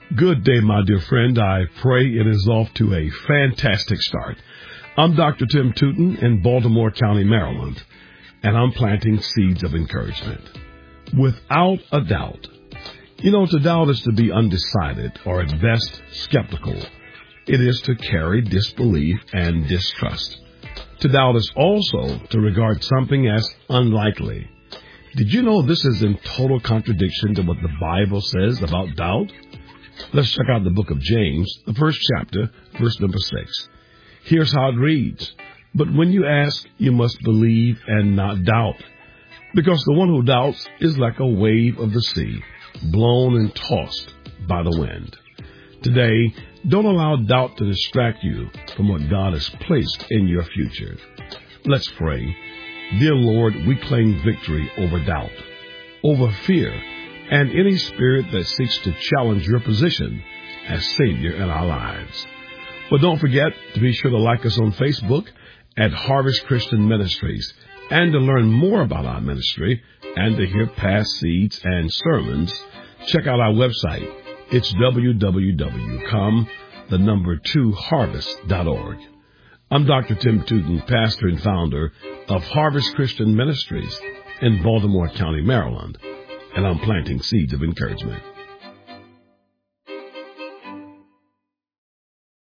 Good day, my dear friend. I pray it is off to a fantastic start. I'm Dr. Tim Tootin in Baltimore County, Maryland, and I'm planting seeds of encouragement. Without a doubt. To doubt is to be undecided or at best skeptical. It is to carry disbelief and distrust. To doubt is also to regard something as unlikely. Did you know this is in total contradiction to what the Bible says about doubt? Let's check out the book of James, the first chapter, verse number 6. Here's how it reads. But when you ask, you must believe and not doubt, because the one who doubts is like a wave of the sea, blown and tossed by the wind. Today, don't allow doubt to distract you from what God has placed in your future. Let's pray. Dear Lord, we claim victory over doubt, over fear, and any spirit that seeks to challenge your position as Savior in our lives. But don't forget to be sure to like us on Facebook at Harvest Christian Ministries, and to learn more about our ministry and to hear past seeds and sermons, check out our website. It's www.com2harvest.org. I'm Dr. Tim Tootin, pastor and founder of Harvest Christian Ministries in Baltimore County, Maryland, and I'm planting seeds of encouragement.